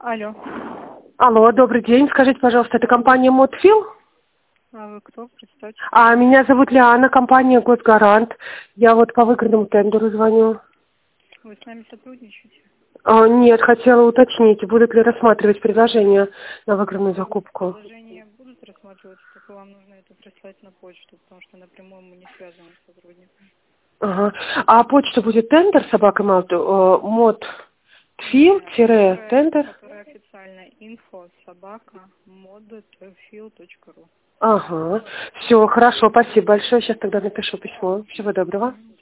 Алло. Алло, добрый день. Скажите, пожалуйста, это компания Модфил? А вы кто? Представьте. Меня зовут Лиана, компания Госгарант. Я вот по выигранному тендеру звоню. Вы с нами сотрудничаете? Нет, хотела уточнить, будут ли рассматривать предложение на выигранную закупку. Предложения будут рассматриваться, только вам нужно это прислать на почту, потому что напрямую мы не связаны с сотрудниками. Ага. А почта будет тендер, Модфил-тендер? Которая официально info@modfield.ru. Ага. Все, хорошо, спасибо большое. Сейчас тогда напишу письмо. Всего доброго.